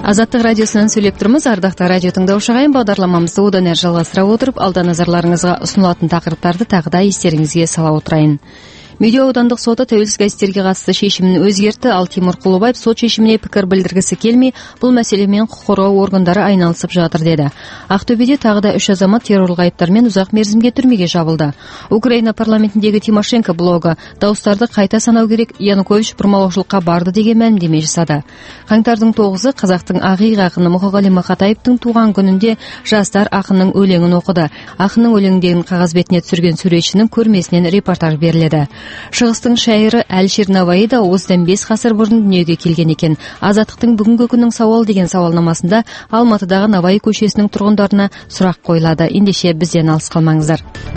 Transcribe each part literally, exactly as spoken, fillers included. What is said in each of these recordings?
Азаттық радиосынан сөйлеп тұрмыз. Ардақты радио тыңдаушы ағайын, бағдарламамызды одан әрі жалғастыра отырып, алда назарларыңызға ұсынылатын тақырыптарды тағы да естеріңізге сала отырайын. Медеу аудандық соты тәуелсіз газеттерге қатысты шешімін өзгертті, ал Тимур Құлыбаев сот шешіміне пікір білдіргісі келмей, бұл мәселемен құқық қорғау органдары айналысып жатыр деді. Ақтөбеде тағы да үш азамат террорлық айыптармен ұзақ мерзімге түрмеге жабылды. Украина парламентіндегі Тимошенко блогы дауыстарды қайта санау керек, Янукович бұрмалаушылыққа барды деген мәлімдеме жасады. Қаңтардың тоғызы қазақтың ағиық ақыны Мұқағали Мақатаевтың туған күнінде жастар ақынның өлеңін оқыды. Ақынның өлеңдерін қағаз бетіне түсірген суретшінің көрмесінен репортаж беріледі. Шығыстың шайыры Әлшер Наваи да осыдан бес ғасыр бұрын дүниеге келген екен. Азаттықтың бүгінгі күннің сауал деген сауалнамасында Алматыдағы Наваи көшесінің тұрғындарына сұрақ қойылады. Ендеше бізден алыс қалмаңыздар.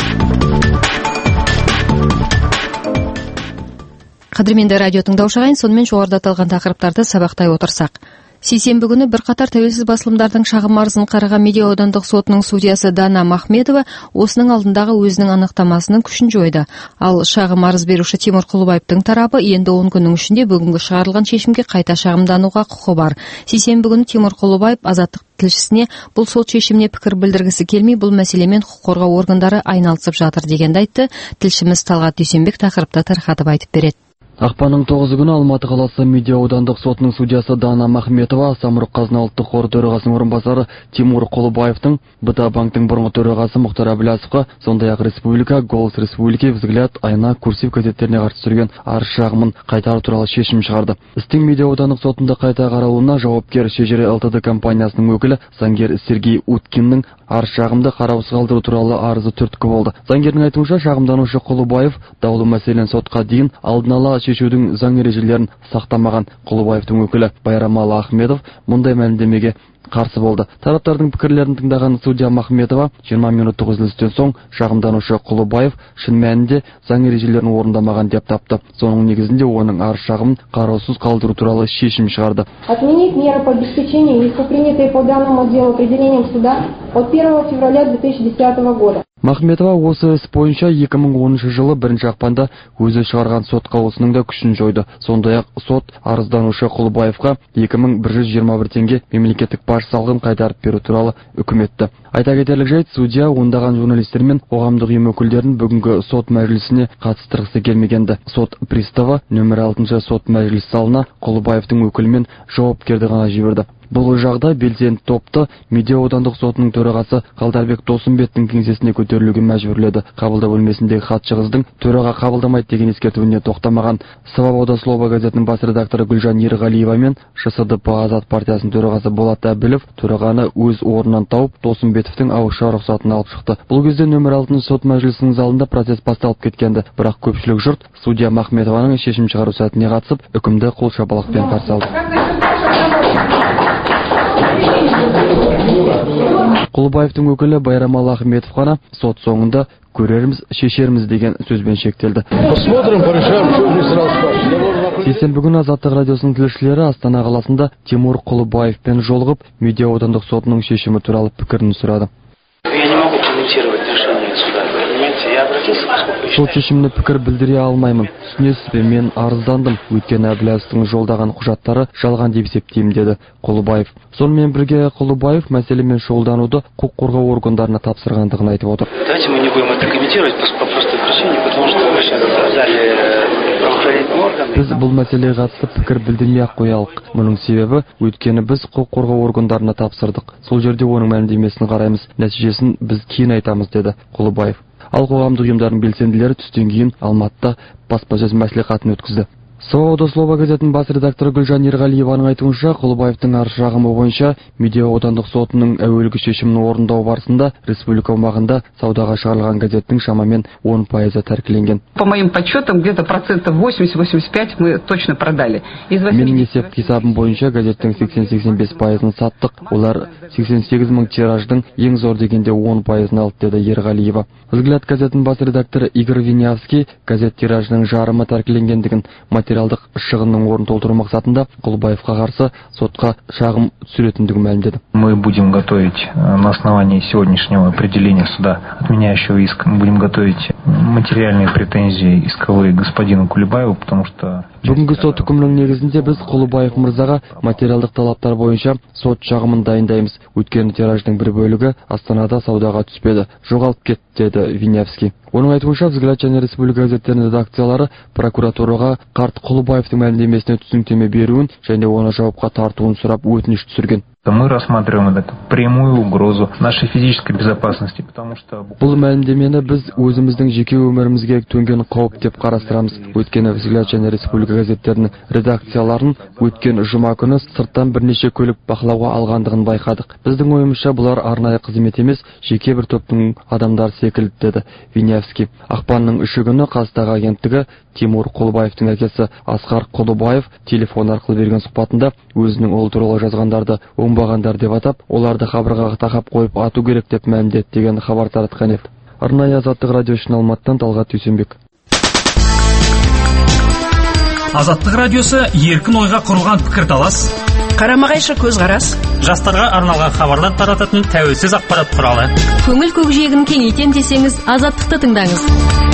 Қадірменді радио тыңдаушы ағайын, сонымен жоғарыда аталған тақырыптарды сабақтай отырсақ. Сейсенбі күні бірқатар тәуелсіз басылымдардың шағым арызын қараған Медеу аудандық сотының судьясы Дана Махметова осының алдындағы өзінің анықтамасының күшін жойды. Ал шағым арыз беруші Тимур Құлыбаевтың тарапы енді он күннің ішінде бүгінгі шығарылған шешімге қайта шағымдануға құқы бар. Сейсенбі күні Тимур Құлыбаев Азаттық тілшісіне бұл сот шешіміне пікір білдіргісі келмей, бұл мәселемен құқық қорғау органдары айналысып жатыр дегенді айтты. Тілшіміз Талғат Дүйсенбек тақырыпты тарқатып айтып береді. Ақпанның тоғызы күні Алматы қаласы Медеу аудандық сотының судьясы Дана Махметова Самұрық қазына ұлттық қоры төрағасының орынбасары Тимур Құлыбаевтың, БТА банктың бұрынғы төрағасы Мұхтар Әбіләсовқа, сондай-ақ Республика, Голос Республики, Взгляд, Айна, Курсив газеттеріне қарсы түсірген арыз шағымын қайтару туралы шешім шығарды. Істің Медеу аудандық сотында қайта қаралуына жауапкер Шежіре ЛТД компаниясының өкілі заңгер Сергей Уткиннің арыз шағымды қараусыз қалдыру туралы арызы түрткі болды. Заңгердің айтуынша, шағымданушы Құлыбаев даулы мәселен сотқа дейін алдын ала шешудің заң ережелерін сақтамаған. Құлыбаевтың өкілі Байрамалы Ахмедов мұндай мәлімдемеге қарсы болды. Тараптардың пікірлерін тыңдаған судья Махметова жиырма минуттық үзілістен соң шағымданушы Құлыбаев шын мәнінде заң ережелерін орындамаған деп тапты. Соның негізінде оның арыз шағымын қараусыз қалдыру туралы шешім шығарды. Отменить меры по обеспечению, принятые по данному делу определением суда от первого февраля две тысячи десятого года. Махметова осы іс бойынша екі мың оныншы жылы бірінші ақпанда өзі шығарған сот қаулысының да күшін жойды. Сондай-ақ сот арызданушы Құлыбаевқа екі мың бір жүз жиырма бір теңге мемлекеттік баж салығын қайтарып беру туралы үкім етті. Айта кетерлік жайт, судья ондаған журналистер мен қоғамдық ұйым өкілдерін бүгінгі сот мәжілісіне қатыстырғысы келмегенді. Сот приставы нөмір алтыншы сот мәжіліс залына Құлыбаевтың өкілімен жауапкерді ғана жіберді. Бұл жағдай белсенді топты Медеу аудандық сотының төрағасы Қалдарбек Досымбектің кеңсесіне көтерілуге мәжбүрледі. Қабылдау бөлмесіндегі хатшы қыздың төраға қабылдамайды деген ескертуіне тоқтамаған. Свобода слова газетінің бас редакторы Гүлжан Ерғалиева мен ШСДП Азат партиясының төрағасы Болат Әбілов төрағаны өз орнынан тауып, Досымбетовтің ауызша рұқсатын алып шықты. Бұл кезде нөмір алтыншы сот мәжілісінің залында процесс басталып кеткенді. Бірақ көпшілік жұрт судья Махметованың шешім шығару сәтіне қатысып, үкімді қол шапалақпен қарсы алды. Құлыбаевтың өкілі Байрамалы Ахметов қана сот соңында көреріміз, шешеріміз деген сөзбен шектелді. Сейсенбі күні Азаттық радиосының тілшілері Астана қаласында Тимур Құлыбаевпен жолығып, Медеу аудандық сотының шешімі туралы пікірін сұрады. Сот шешіміне пікір білдіре алмаймын. Түсінесіз бе, мен арыздандым, өйткені Әбіләсовтың жолдаған құжаттары жалған деп есептеймін, деді Құлыбаев. Сонымен бірге Құлыбаев мәселемен шұғылдануды құқық қорғау органдарына тапсырғандығын айтып отыр. Давайте мы не будем это комментировать по простой причине, потому что мы сейчас сказали правоохранительные органы. Біз бұл мәселеге қатысты пікір білдірмей-ақ қоялық. Мұның себебі, өйткені біз құқық қорғау органдарына тапсырдық. Сол жерде оның мәлімдемесін қараймыз, нәтижесін біз кейін айтамыз, деді Құлыбаев. Ал қоғамдық ұйымдардың белсенділері түстен кейін Алматыда баспасөз мәслихатын өткізді. Свобода слова газетінің бас редакторы Гүлжан Ерғалиеваның айтуынша, Құлыбаевтың арыз шағымы бойынша Медеу аудандық сотының әуелгі шешімін орындау барысында республика аумағында саудаға шығарылған газеттің шамамен он пайызы тәркіленген. По моим подсчетам, где-то процентов восемьдесят — восемьдесят пять мы точно продали. Менің есеп қисабым бойынша газеттің сексен — сексен бес пайызын саттық. Олар сексен сегіз мың тираждың ең зор дегенде он пайызын алды, деді Ерғалиева. Взгляд газетінің бас редакторы Игорь Винявский газет тиражының жарымы тәркіленгендігін, материалдық шығынның орнын толтыру мақсатында Құлыбаевқа қарсы сотқа шағым түсіретіндігін мәлімдеді. Мы будем готовить на основании сегодняшнего определения суда, отменяющего иск, мы будем готовить материальные претензии исковые господину Кулебаеву, потому что бүгінгі сот үкімінің негізінде біз Құлыбаев мырзаға материалдық талаптар бойынша сот шағымын дайындаймыз. Өйткені тираждың бір бөлігі Астанада саудаға түспеді, жоғалып кетті, деді Винявский. Оның айтуынша «Взгляд» және Республика газеттерінің редакциялары прокуратураға қарт Құлыбаевтың мәлімдемесіне түсініктеме беруін және оны жауапқа тартуын сұрап өтініш түсірген. Мы рассматриваем это как прямую угрозу нашей физической безопасности, потому что бұл мәлімдемені біз өзіміздің жеке өмірімізге төнген қауіп деп қарастырамыз. Өткен «Взгляд» және Республика газеттерінің редакцияларын өткен жұма күні сырттан бірнеше көлік бақылауға алғандығын байқадық. Біздің ойымызша бұлар арнайы қызмет емес, жеке бір топтың адамдар секілді, деді Винявский. Ақпанның үші күні Қазтаг агенттігі Тимур Құлыбаевтың әкесі Асқар Құлыбаев телефон арқылы берген сұхбатында өзінің ол туралы жазғандарды оңбағандар деп атап, оларды қабырғаға тақап қойып ату керек деп мәлімдеді деген хабар таратқан еді. Арнайы Азаттық радио үшін Алматыдан Талғат Дүйсенбек. Азаттық радиосы еркін ойға құрылған пікірталас, қарама-қайшы көзқарас, жастарға арналған хабарлар тарататын тәуелсіз ақпарат құралы. Көңіл көкжиегін кеңейтем десеңіз, Азаттықты тыңдаңыз.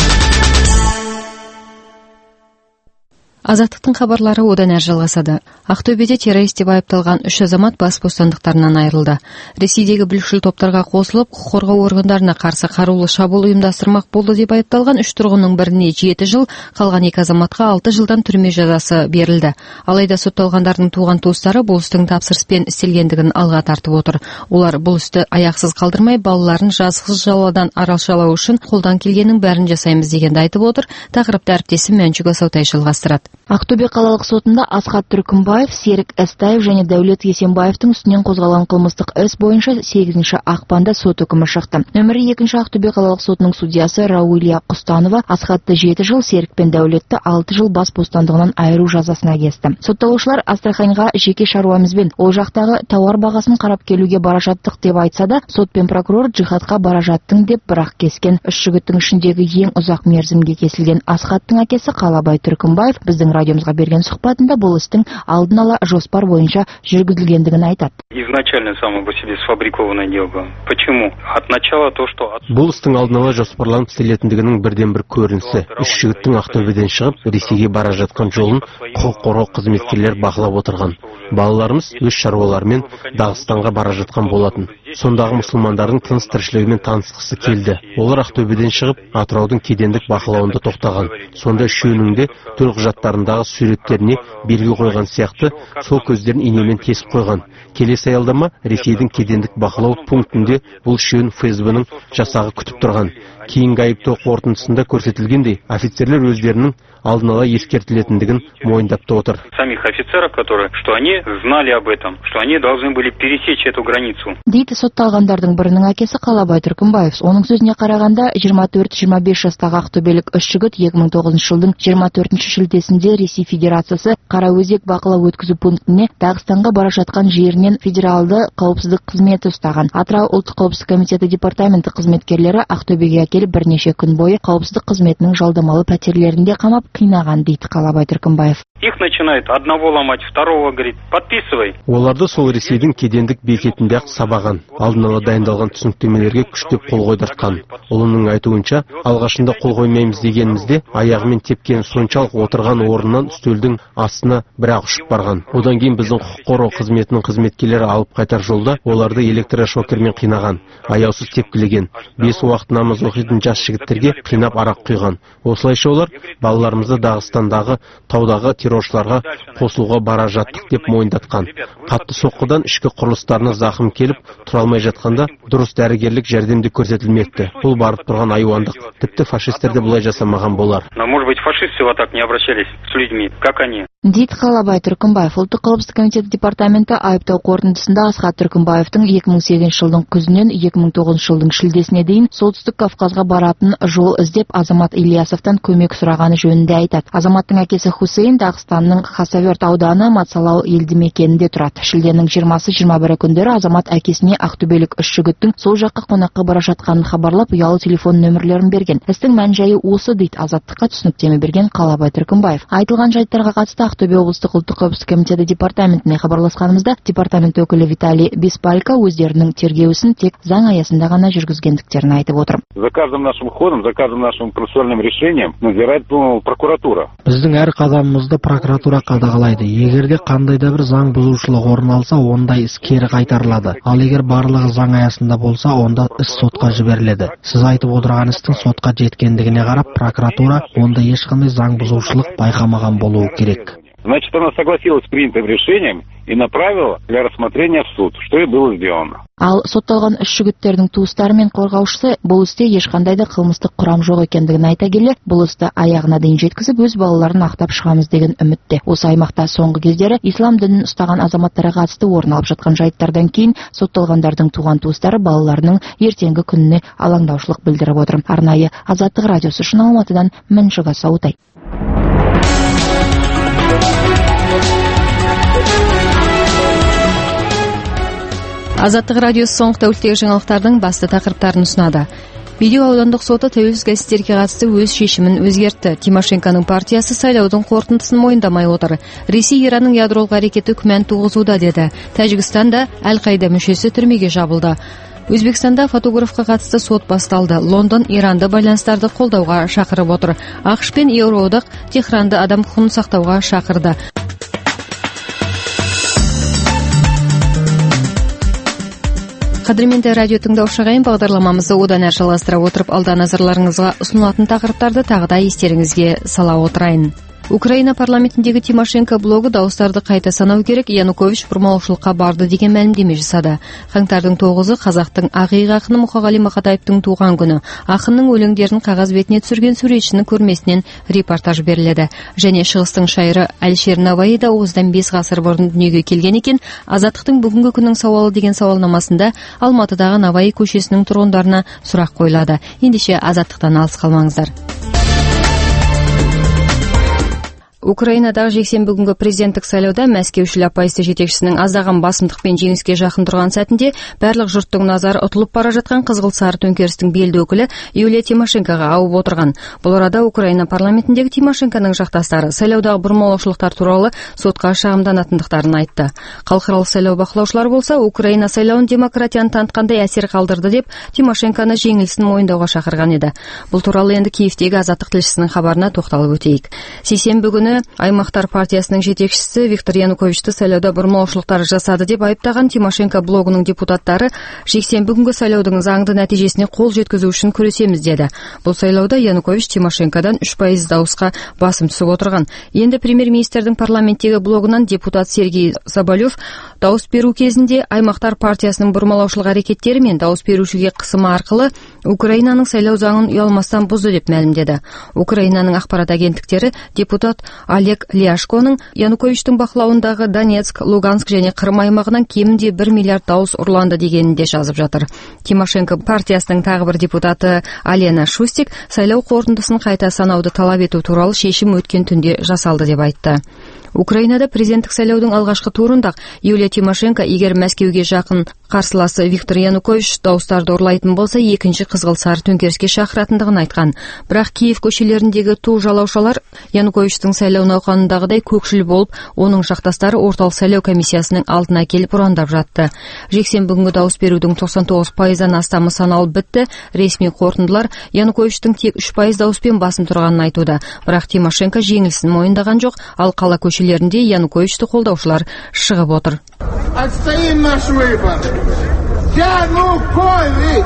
Азаттықтың хабарлары одан әрі жалғасады. Ақтөбеде террорист деп айыпталған үш азамат бас бостандықтарынан айырылды. Ресейдегі бүлікшіл топтарға қосылып, құқық қорғау органдарына қарсы қарулы шабуыл ұйымдастырмақ болды деп айыпталған үш тұрғынның біріне жеті жыл, қалған екі азаматқа алты жылдан түрме жазасы берілді. Алайда сотталғандардың туған туыстары бұл істің тапсырыспен істелгендігін алға тартып отыр. Олар бұл істі аяқсыз қалдырмай, балаларын жазықсыз жаладан арашалау үшін қолдан келгеннің бәрін жасаймыз дегенді айтып отыр. Тақырыпты әріптесім Мәншүк Асаутай жалғастырады. Ақтөбе қалалық сотында Асхат Түркімбаев, Серік Әстаев және Дәулет Есенбаевтың үстінен қозғалған қылмыстық іс бойынша сегізінші ақпанда сот үкімі шықты. Нөмірі екінші Ақтөбе қалалық сотының судьясы Раулия Құстанова Асхатты жеті жыл, Серік пен Дәулетті алты жыл бас бостандығынан айыру жазасына кесті. Сотталушылар Астраханьға жеке шаруамызбен ол жақтағы тауар бағасын қарап келуге бара жаттық деп айтса да, сот пен прокурор джихадқа бара жаттың деп бірақ кескен. Үш жігіттің ішіндегі ең ұзақ мерзімге кесілген Асхаттың әкесі Қалабай Түркімбаев біздің радиомызға берген сұхбатында бұл істің алдын ала жоспар бойынша жүргізілгендігін айтады. Изначально само по себе сфабрикованное дело было. Почему? От начала то, что бұл істің алдын ала жоспарланып істелетіндігінің бірден бір көрінісі. Үш жігіттің Ақтөбеден шығып, Ресейге бара жатқан жолын құқық қорғау қызметкерлер бақылап отырған. Балаларымыз өз шаруаларымен Дағыстанға бара жатқан болатын. Сондағы мұсылмандардың тыныс тіршілігімен танысқысы келді. Олар Ақтөбеден шығып, Атыраудың кедендік бақылауында тоқтаған. Сонда үшеуінің де төлқұжаттарындағы суреттеріне белгі қойған сияқты, сол көздерін инемен кесіп қойған. Келесі аялдама Ресейдің кедендік бақылау пунктінде бұл үшеуін эф эс бэ-ның жасағы күтіп тұрған. Кейінгі айыптау қорытындысында көрсетілгендей, офицерлер өздерінің алдын ала ескертілетіндігін мойындап отыр. Самих офицеров, которые, что они знали об этом, что они должны были пересечь эту границу. Дейді сотталғандардың бірінің әкесі Қалабай Түркімбаев. Оның сөзіне қарағанда, жиырма төрт жиырма бес жастағы ақтөбелік үш жігіт екі мың тоғызыншы жылдың жиырма төртінші шілдесінде Ресей Федерациясы Қараөзек бақылау өткізу пунктіне Дағыстанға бара жатқан жерінен федералды қауіпсіздік қызметі ұстаған. Атырау ұлттық қауіпсіздік комитеті департаменті қызметкерлері Ақтөбеге әкеліп бірнеше күн бойы қауіпсіздік қызметінің жалдамалы пәтерлерінде қамап қинаған, дейді Қалабай Түркімбаев. Их начинают одного ломать, второго, говорит, подписывай. Оларды сол Ресейдің кедендік бекетінде ақ сабаған. Алдын ала дайындалған түсініктемелерге күштеп қол қойдыртқан. Ұлының айтуынша, алғашында қол қоймаймыз дегенімізде, аяғымен тепкен соншалық отырған орнынан үстелдің астына бір-ақ ұшып барған. Одан кейін біздің құқық қорғау қызметінің қызметкерлері алып қайтар жолда оларды электрошокермен қинаған, аяусыз тепкілеген. Бес уақыт намаз оқитын жас жігіттерге қинап арақ құйған. Осылайша олар балаларымызды Дағыстандағы таудағы терроршыларға қосылуға бара жаттық деп мойындатқан. Қатты соққыдан ішкі құрылыстарына зақым келіп, тұра алмай жатқанда дұрыс дәрігерлік жәрдемде көрсетілмекті. Бұл барып тұрған айуандық. Тіпті фашистер де бұлай жасамаған болар. Но, может быть, фашисты вот так не обращались с людьми, как они. Дейді Қалабай Түркінбаев. Ұлттық қауіпсіздік комитеті департаменті айыптау қорытындысында Асхат Түркінбаевтың екі мың сегізінші жылдың күзінен екі мың тоғызыншы жылдың шілдесіне дейін Солтүстік Кавказға баратын жол іздеп Азамат Ильясовтан көмек сұрағаны жөнінде айтады. Азаматтың әкесі Хусейн Дағыстанның Хасаверт ауданы Мацалау елді мекенінде тұрады. Шілденің жиырмасы жиырма бірі күндері Азамат әкесіне ақтөбелік үш жігіттің сол жаққа қонаққа бара жатқанын хабарлап, ұялы телефон нөмірлерін берген. Істің мән-жайы осы дейді Азаттыққа түсініктеме берген Қалабай Түркінбаев. Айтылған жайттарға қатысты Ақтөбе облыстық ұлттық қауіпсіздік комитеті департаментіне хабарласқанымызда департамент өкілі Виталий Беспалько өздерінің тергеуісін тек заң аясында ғана жүргізгендіктерін айтып отыр. За каждым нашим ходом, за каждым нашим процессуальным решением надзирает прокуратура. Біздің әр қадамымызды прокуратура қадағалайды. Егерде қандай да бір заң бұзушылық орын алса, ондай іс кері қайтарылады. Ал егер барлығы заң аясында болса, онда іс сотқа жіберіледі. Сіз айтып отырған істің сотқа жеткендігіне қарап, прокуратура онда ешқандай заң бұзушылық байқамаған болуы керек. Значит, она согласилась с принятым решением и направила для рассмотрения в суд, что и было сделано. Ал сотталған үш жігіттердің туыстары мен қорғаушысы бұл істе ешқандай да қылмыстық құрам жоқ екендігін айта келе, бұл істі аяғына дейін жеткізіп, өз балаларын ақтап шығамыз деген үмітте. Осы аймақта соңғы кездері ислам дінін ұстаған азаматтарға қатысты орын алып жатқан жайттардан кейін сотталғандардың туған туыстары балаларының ертеңгі күніне алаңдаушылық білдіріп отыр. Арнайы Азаттық радиосы үшін Алматыдан Міншіға Сауытай. Азаттық радиосы соңғы тәуліктегі жаңалықтардың басты тақырыптарын ұсынады. Медеу аудандық соты тәуелсіз газеттерге қатысты өз шешімін өзгертті. Тимошенконың партиясы сайлаудың қорытындысын мойындамай отыр. Ресей Иранның ядролық әрекеті күмән туғызуда деді. Тәжікстанда Әл-Қайда мүшесі түрмеге жабылды. Өзбекстанда фотографқа қатысты сот басталды. Лондон Иранды байланыстарды қолдауға шақырып отыр. ақш пен Еуроодақ Техранды адам құқығын сақтауға шақырды. Қадірменді радио тыңдаушы ағайын, бағдарламамызды одан әрі жалғастыра отырып, алда назарларыңызға ұсынылатын тақырыптарды тағы да естеріңізге сала отырайын. Украина парламентіндегі Тимошенко блогы дауыстарды қайта санау керек, Янукович бұрмалаушылыққа барды деген мәлімдеме жасады. Қаңтардың тоғызы қазақтың ақиық ақыны Мұқағали Мақатаевтың туған күні. Ақынның өлеңдерін қағаз бетіне түсірген суретшінің көрмесінен репортаж беріледі. Және шығыстың шайыры Әлішер Наваи да осыдан бес ғасыр бұрын дүниеге келген екен. Азаттықтың бүгінгі күннің сауалы деген сауалнамасында Алматыдағы Наваи көшесінің тұрғындарына сұрақ қойылады. Ендеше Азаттықтан алыс қалмаңыздар. Украинадағы жексенбі күнгі президенттік сайлауда мәскеушіл оппозиция жетекшісінің аздаған басымдықпен жеңіске жақын тұрған сәтінде барлық жұрттың назары ұтылып бара жатқан қызғылт сары төңкерістің белді өкілі Юлия Тимошенкоға ауып отырған. Бұл арада Украина парламентіндегі Тимошенконың жақтастары сайлаудағы бұрмалаушылықтар туралы сотқа шағымданатындықтарын айтты. Халықаралық сайлау бақылаушылар болса, Украина сайлауын демократияны танытқандай әсер қалдырды деп Тимошенконы жеңілісін мойындауға шақырған еді. Бұл туралы енді Киевтегі Азаттық тілшісінің хабарына тоқталып өтейік. Сейсенбі күні Аймақтар партиясының жетекшісі Виктор Януковичті сайлауда бұрмалаушылықтар жасады деп айыптаған Тимошенко блогының депутаттары жексенбі күнгі сайлаудың заңды нәтижесіне қол жеткізу үшін күресеміз деді. Бұл сайлауда Янукович Тимошенкодан үш пайыз дауысқа басым түсіп отырған. Енді премьер-министрдің парламенттегі блогынан депутат Сергей Соболев дауыс беру кезінде Аймақтар партиясының бұрмалаушылық әрекеттері мен дауыс берушіге қысымы арқылы Украинаның сайлау заңын ұялмастан бұзды деп мәлімдеді. Украинаның ақпарат агенттіктері депутат Олег Ляшконың Януковичтің бақылауындағы Донецк, Луганск және Қырым аймағынан кемінде бір миллиард дауыс ұрланды дегенін де жазып жатыр. Тимошенко партиясының тағы бір депутаты Алена Шустик сайлау қорытындысын қайта санауды талап ету туралы шешім өткен түнде жасалды деп айтты. Украинада президенттік сайлаудың алғашқы турында Юлия Тимошенко егер Мәскеуге жақын қарсыласы Виктор Янукович дауыстарды ұрлайтын болса, екінші қызғылт сары төңкеріске шақыратындығын айтқан. Бірақ Киев көшелеріндегі ту жалаушалар Януковичтің сайлау науқанындағыдай көкшіл болып, оның жақтастары орталық сайлау комиссиясының алдына келіп ұрандап жатты. Жексенбі күнгі дауыс берудің тоқсан тоғыз пайыздан астамы саналып бітті. Ресми қорытындылар Януковичтің тек үш пайыз дауыспен басым тұрғанын айтуда. Бірақ Тимошенко жеңілісін мойындаған жоқ, ал қала көшелерінде Януковичті қолдаушылар шығып отыр. Отстоим наш выбор. Янукович!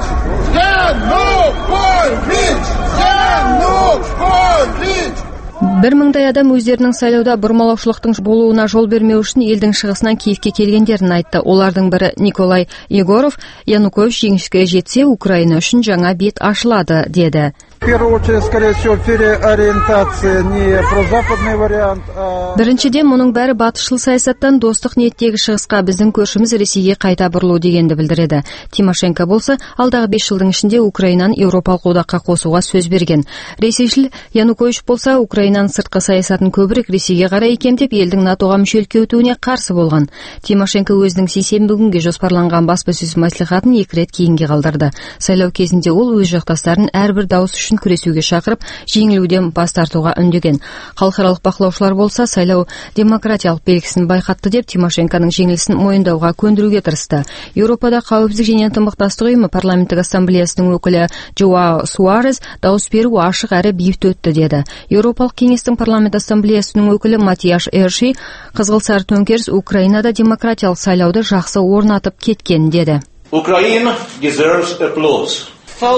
Янукович! Янукович! Бір мыңдай адам өздерінің сайлауда бұрмалаушылықтың болуына жол бермеу үшін елдің шығысынан Киевке келгендерін айтты. Олардың бірі Николай Егоров, Янукович жеңіске жетсе, Украина үшін жаңа бет ашылады, деді. В первую очередь, скорее всего, переориентация не прозападный вариант, а... Біріншіден, мұның бәрі батысшыл саясаттан достық ниеттегі шығысқа біздің көршіміз Ресейге қайта бұрылу дегенді білдіреді. Тимошенко болса, алдағы бес жылдың ішінде Украинаны Еуропалық одаққа қосуға сөз берген. Ресейшіл Янукович болса, Украинаның сыртқы саясатын көбірек Ресейге қарай икемдеп, елдің натоға мүшелікке өтуіне қарсы болған. Тимошенко өзінің сейсенбі күнге жоспарланған баспасөз мәслихатын екі рет кейінге қалдырды. Сайлау кезінде ол өз жақтастарын әрбір дауыс үшін күресуге шақырып, жеңілуден бас тартуға үндеген. Халықаралық бақылаушылар болса, сайлау демократиялық белгісін байқатты деп Тимошенконың жеңілісін мойындауға көндіруге тырысты. Еуропада қауіпсіздік және ынтымақтастық ұйымы парламенттік ассамблеясының өкілі Жоао Суарес дауыс беру ашық әрі бейбіт өтті деді. Еуропалық кеңестің парламент ассамблеясының өкілі Матияш Эрши қызғылсары төңкеріс Украинада демократиялық сайлауды жақсы орнатып кеткен деді. Ukraine deserves applause.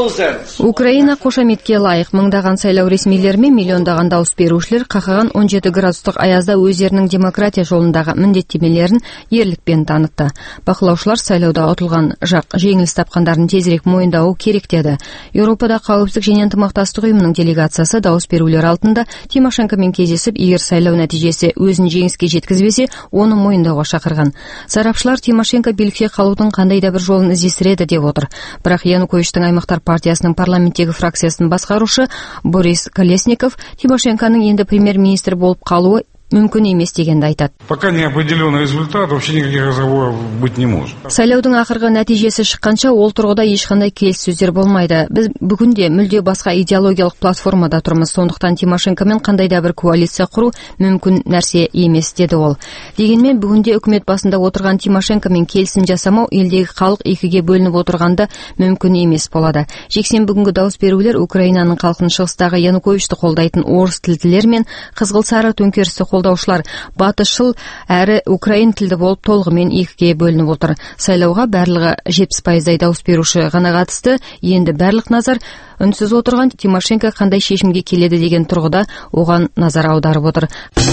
Украина қошаметке лайық. Мыңдаған сайлау ресмилері мен миллиондаған дауыс берушілер қақаған он жеті градустық аязда өздерінің демократия жолындағы міндеттемелерін ерлікпен танытты. Бақылаушылар сайлауда ұтылған жақ жеңіліс тапқандарын тезірек мойындауы керек деді. Еуропада қауіпсіздік және ынтымақтастық ұйымының делегациясы дауыс берулер алдында Тимошенкомен кездесіп, егер сайлау нәтижесі өзін жеңіске жеткізбесе, оны мойындауға шақырған. Сарапшылар Тимошенко билікте қалудың қандай да бір жолын іздестіреді деп отыр. Бірақ Януковичтің аймақ партиясының парламенттегі фракциясын басқарушы Борис Колесников Тимошенконың енді премьер-министр болып қалуы мүмкін емес дегенді айтады. Пока не определенный результат, вообще никаких разговоров быть не может. Сайлаудың ақырғы нәтижесі шыққанша ол тұрғыда ешқандай келіссөздер болмайды. Біз бүгінде мүлде басқа идеологиялық платформада тұрмыз, сондықтан Тимошенкомен қандай да бір коалиция құру мүмкін нәрсе емес деді ол. Дегенмен бүгінде үкімет басында отырған Тимошенкомен келісім жасамау елдегі халық екіге бөлініп отырғанды мүмкін емес болады. Жексенбі бүгінгі дауыс берулер Украинаның халқын шығыстағы Януковичті қолдайтын орыс тілділер мен қызғылсары төңкерісті қолдаушылар батысшыл әрі украин тілді болып толығымен екіге бөлініп отыр. Сайлауға барлығы жетпіс пайыздай дауыс беруші ғана қатысты. Енді барлық назар үнсіз отырған Тимошенко қандай шешімге келеді деген тұрғыда оған назар аударып отыр.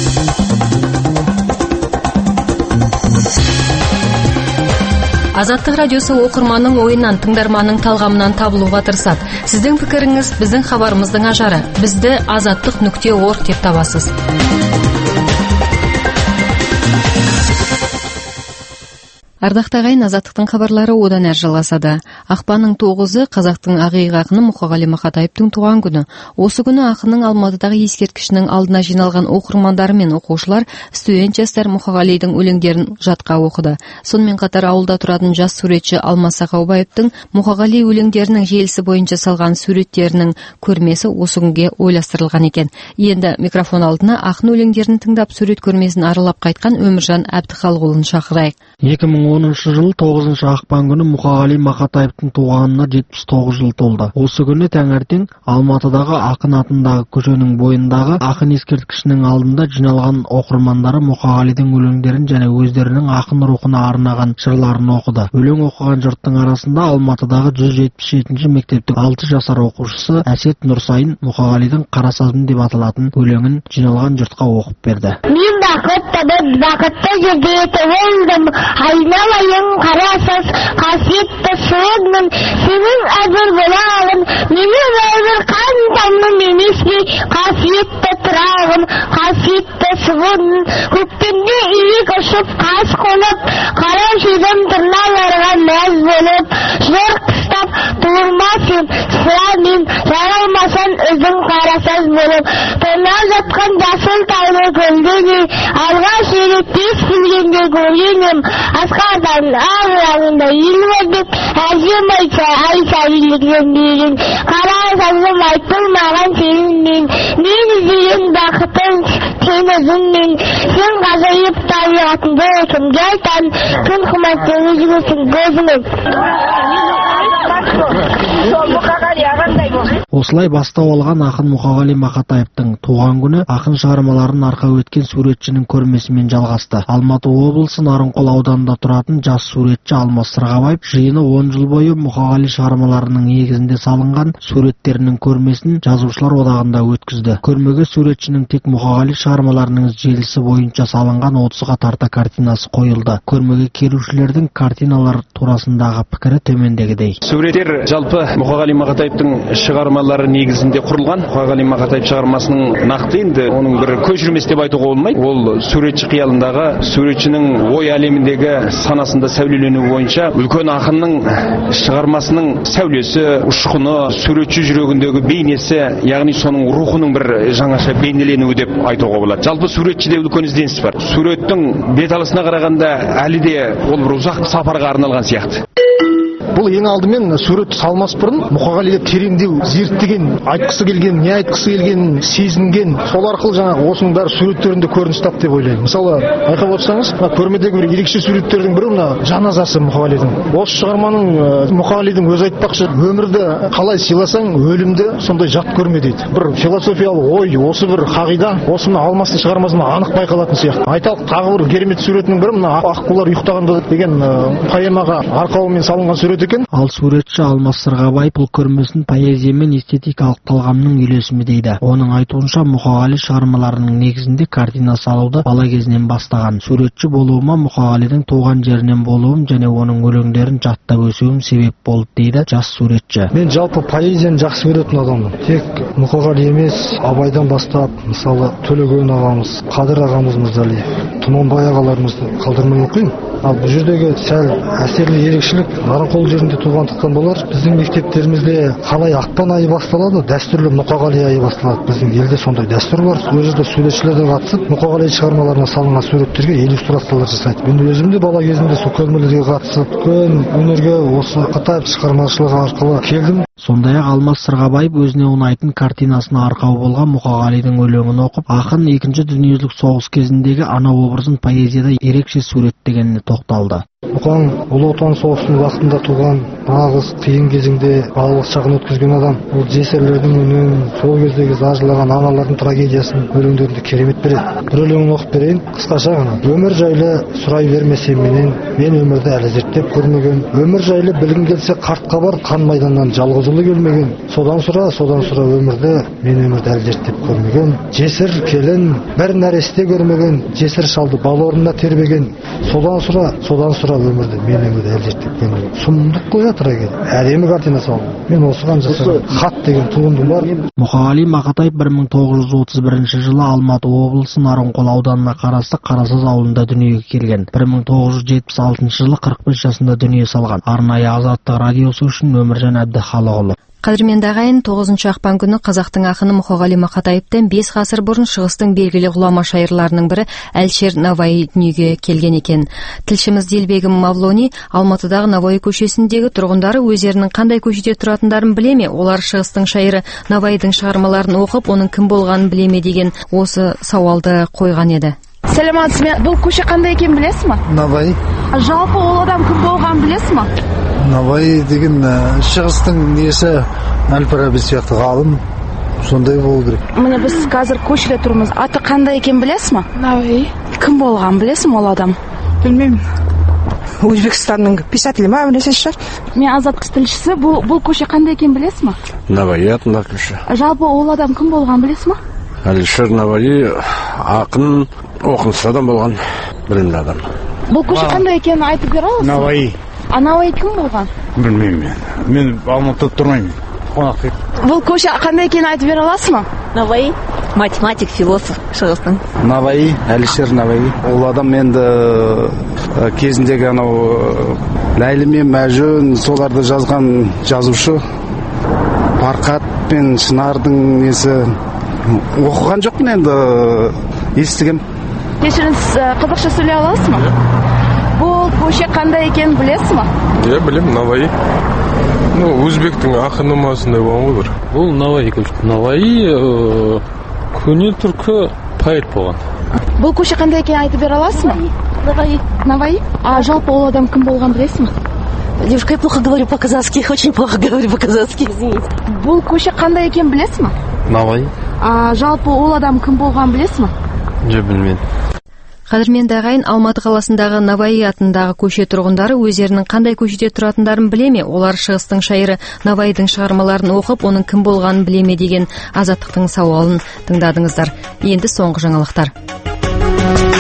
Азаттық радиосы оқырманның ойынан, тыңдарманның талғамынан табылуға тырысады. Сіздің пікіріңіз біздің хабарымыздың ажары. Бізді азаттық нүкте орг деп табасыз. Ардақты ағайын, азаттықтың хабарлары одан әр жалғасады. Ақпанның тоғызы қазақтың ақиық ақыны Мұқағали Мақатаевтың туған күні. Осы күні ақынның Алматыдағы ескерткішінің алдына жиналған оқырмандары мен оқушылар, студент жастар Мұқағалидың өлеңдерін жатқа оқыды. Сонымен қатар ауылда тұратын жас суретші Алмас Сақаубаевтың Мұқағали өлеңдерінің желісі бойынша салған суреттерінің көрмесі осы күнге ойластырылған екен. Енді микрофон алдына ақын өлеңдерін тыңдап сурет көрмесін аралап қайтқан Өміржан Әбдіхалықұлын шақырайық. екі мың оныншы жыл тоғызыншы ақпан күні Мұқағали Мақатаевтың туғанына жетпіс тоғыз жыл толды. Осы күні таңертең Алматыдағы Ақын атындағы көшенің бойындағы ақын ескерткішінің алдында жиналған оқырмандары Мұқағалидың өлеңдерін және өздерінің ақын рухына арнаған жырларын оқыды. Өлең оқыған жұрттың арасында Алматыдағы жүз жетпіс жетінші мектептің алты жасар оқушысы Әсет Нұрсайын Мұқағалидың Қарасазым деп аталатын өлеңін жиналған жұртқа оқып берді. Мен бақыттанып, бақытты жерде туылдым, айналайын қарасыз, қасиетті суыңмын, сенің әзір болағын, менің әзір қан тамным емес пе, қасиетті тұрағын, қасиетті суын, көктемде иек ұшып, қас қонып, қара жедім тырналарға мәз болып, жыр қыстап, туылмасын, сыра мен, жаралмасын өзің қарасыз болып, тонап жатқан жасыл таулы көлдене, алғаш рет тез келгенде көргенім, асқардан ағырағында елмәдеп, әжем айтса, айса елігден берін, қара сазым айтылмаған сеніңмен, мен іздеген бақытың сен өзіңмен, сен ғажайып табиғатыңды кімге айтан, күн қыматты өзгесің көзіңмен. Осылай бастау алған ақын Мұқағали Мақатаевтың туған күні ақын шығармаларын арқау еткен суретшінің көрмесімен жалғасты. Алматы облысы Нарынқол ауданында тұратын жас суретші Алмас Сырғабаев жиыны он жыл бойы Мұқағали шығармаларының негізінде салынған суреттерінің көрмесін жазушылар одағында өткізді. Көрмеге суретшінің тек Мұқағали шығармаларының желісі бойынша салынған отызға тарта картинасы қойылды. Көрмеге келушілердің картиналар турасындағы пікірі төмендегідей. Суреттер жалпы Мұқағали Мақатаевтың шығармалары шығармалары негізінде құрылған. Мұқағали Мақатаев шығармасының нақты енді оның бір көшірмесі деп айтуға болмайды. Ол суретші қиялындағы, суретшінің ой әлеміндегі санасында сәулелену бойынша үлкен ақынның шығармасының сәулесі, ұшқыны, суретші жүрегіндегі бейнесі, яғни соның рухының бір жаңаша бейнеленуі деп айтуға болады. Жалпы суретшіде үлкен ізденіс бар. Суреттің беталысына қарағанда әлі де ол бір ұзақ сапарға арналған сияқты. Бұл ең алдымен суретті салмас бұрын Мұқағалиды тереңдеу, зерттеген, айтқысы келген, не айтқысы келгенін сезінген, сол арқылы жаңағы осының бәрі суреттерінде көрініс тапты деп ойлаймын. Мысалы, байқап отырсаңыз, көрмедегі бір ерекше суреттердің бірі мына жаназасы Мұқағалидың. Осы шығарманың Мұқағалидың өзі айтпақшы, өмірді қалай сыйласаң, өлімді сондай жат көрме дейді. Бір философиялық ой, осы бір қағида, осы мына Алмастың шығармасында анық байқалатын сияқты. Айталық, тағы бір керемет суретінің бірі мына Аққулар ұйықтағанда деген поэмаға арқауымен салынған сурет екен. Ал суретші Алмас Сырғабаев бұл көрмесін поэзия мен эстетикалық талғамның үйлесімі дейді. Оның айтуынша Мұқағали шығармаларының негізінде картина салуды бала кезінен бастаған. Суретші болуыма Мұқағалидың туған жерінен болуым және оның өлеңдерін жаттап өсуім себеп болды дейді жас суретші. Мен жалпы поэзияны жақсы көретін адаммын. Тек Мұқағали емес, Абайдан бастап, мысалы Төлеген ағамыз, Қадыр ағамыз Мырзалиев, Тұманбай ағаларымызды қалдырмай оқимын. Ал бұл жердегі сәл әсерлі ерекшелік Нарынқол жерінде туғандықтан болар. Біздің мектептерімізде қалай ақпан айы басталады, дәстүрлі Мұқағали айы басталады. Біздің елде сондай дәстүр бар. Ол жерде суретшілер де қатысып, Мұқағали шығармаларына салынған суреттерге иллюстрациялар жасайды. Мен өзім де бала кезімде сол көрмелерге қатысып, үлкен өнерге осы Мақатаев шығармашылығы арқылы келдім. Сондай-ақ Алмас Сырғабаев өзіне ұнайтын картинасына арқау болған Мұқағалидың өлеңін оқып, ақын екінші дүниежүзілік соғыс кезіндегі ана образын поэзияда ерекше суреттегеніне тоқталды. Мұқаң Ұлы Отан соғысының уақытында туған, нағыз қиын кезеңде балалық шағын өткізген адам. Ол жесірлердің үнін, сол кездегі зажылаған аналардың трагедиясын өлеңдерінде керемет береді. Бір өлеңін оқып берейін, қысқаша ғана. Өмір жайлы сұрай бермесем менен, мен өмірді әлі зерттеп көрмеген. Өмір жайлы білгім келсе қартқа бар, қан майданнан жалғыз ұлы келмеген. Содан сұра, содан сұра өмірді, мен өмірді әлі зерттеп көрмеген. Жесір келін, бір нәресте көрмеген, жесір шалды бал орнына тербеген. Содан сұра, содан сұра өмірді, мен өмірді әлі зерттеп көрмеген. Сұмдық қоя трагедия. Әдемі картина салды. Мен осыған жасаған хат деген туындым бар. Мұқағали Мақатаев бір мың тоғыз жүз отыз бірінші жылы Алматы облысы Нарынқол ауданына қарасты Қарасаз ауылында дүниеге келген. бір мың тоғыз жүз жетпіс алтыншы жылы қырық бес жасында дүние салған. Арнайы Азаттық радиосы үшін Өміржан Әбдіхалықұлы. Қадірменді ағайын, тоғызыншы ақпан күні қазақтың ақыны Мұқағали Мақатаевтан бес ғасыр бұрын шығыстың белгілі ғұлама шайырларының бірі Әлшер Наваи дүниеге келген екен. Тілшіміз Делбегім Мавлони Алматыдағы Наваи көшесіндегі тұрғындары өздерінің қандай көшеде тұратындарын біле ме? Олар шығыстың шайыры Наваидің шығармаларын оқып, оның кім болғанын біле ме деген осы сауалды қойған еді. Сәлематсыз, бұл көше қандай екенін білесіз ме? Наваи. Жалпы ол адам кім болғанын білесіз ме? Наваи деген шығыстың несі Әл-Фараби сияқты ғалым, сондай болу керек. Міне біз қазір көшеде тұрмыз. Аты қандай екенін білесіз ме? Наваи. Кім болғанын білесіз ме ол адам? Білмеймін. Өзбекстанның писателі ма, білесіз шығар? Мен Азаттық тілшісі. Бұл, бұл көше қандай екенін білесіз ме? Наваи атындағы көше. Жалпы ол адам кім болғанын білесіз ме? Әлшер Наваи ақын, оқымысты адам болған, білімді адам. Бұл көше қандай екенін айтып бере аласыз? Наваи. А Наваи кім болған? Білмеймін мен. Мен Алматыда тұрмаймын. Қонақ. Бұл көше қандай екенін айтып бере аласыз ма? Наваи математик, философ шығыстың. Наваи, Әлшер Наваи. Ол адам енді кезіндегі анау Ләйлі мен Мәжнүн соларды жазған жазушы. Парқат пен Шынардың несі оқыған жоқпын, енді естігем. Кешіріңіз, қазақша сөйлей аласыз ма? Бұл көше қандай екенін білесіз ма? Иә, білем, Наваи. Ну, өзбектің ақыны ма сондай болған ғой бір. Бұл Наваи көше. Наваи көне түркі поэт болған. Бұл көше қандай екенін айтып бере аласыз ма? Наваи. Наваи? А жалпы ол адам кім болған білесіз ма? Девушка, я плохо говорю по-казахски, очень плохо говорю по-казахски, извините. Бұл көше қандай екенін білесіз ма? Наваи. А жалпы ол адам кім болғанын білесіз ма? Жоқ, білмеймін. Қадірменді ағайын, Алматы қаласындағы Наваи атындағы көше тұрғындары өздерінің қандай көшеде тұратындарын біле ме? Олар шығыстың шайыры Наваидің шығармаларын оқып, оның кім болғанын біле ме деген Азаттықтың сауалын тыңдадыңыздар. Енді соңғы жаңалықтар.